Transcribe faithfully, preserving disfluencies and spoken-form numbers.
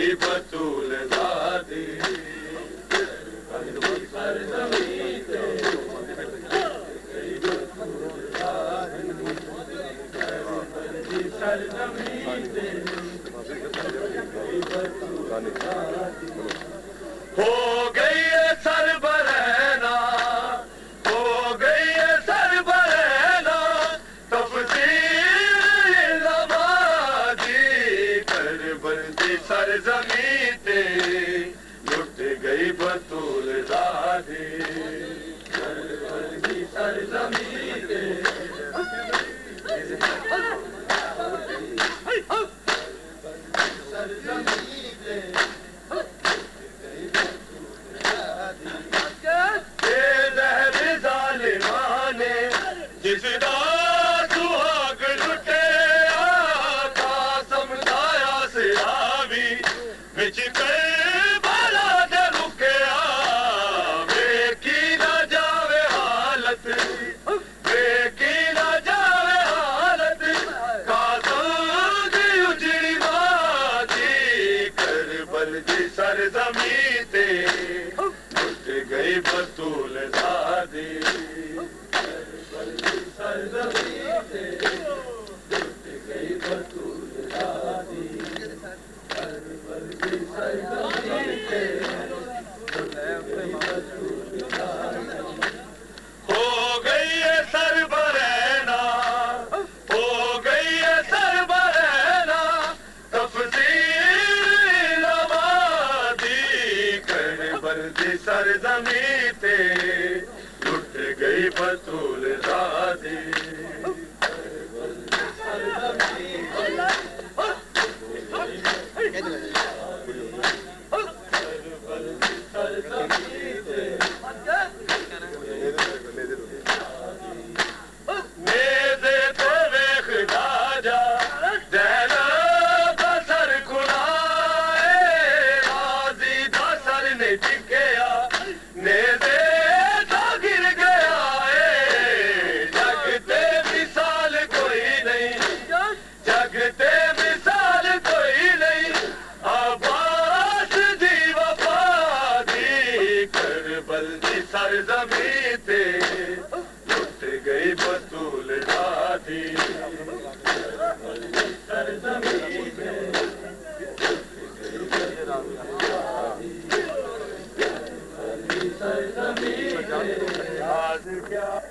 گئی بطول زادی ہو گئی ہے سر برہنا ہو گئی ہے سر برہنا تفصیل زمادی کربل دی سر زمین تے لٹ گئی بطول زادی کربل دی سر زمین تے سر زمین تے جس دا سہاگ لٹے آقا سمجھایا سراوی وچ کئی بالا دے رکیا ویکھی نہ جاوے حالت ویکھی نہ جاوے حالت قاسم دی اجڑی ماں کربل دی سر زمین تے لٹ گئی بطول زادی سر زمین تے لٹ گئی بطول زادی کربل دی سر زمین تے لٹ گئی بطول زادی ہو گئی ہے سر برہنا ہو گئی ہے سر برہنا تفصیل آبادی کربل دی سر زمین تے لٹ گئی بطول زادی کربل دی سر زمین تے کربل دی سر زمین تے نیزے تے ویکھ راجا زینب دا سر کھلائے غازی دا سر نے جھکیا نیزے سر زمین تے لٹ گئی بطول زادی سر زمین تے سر زمین تے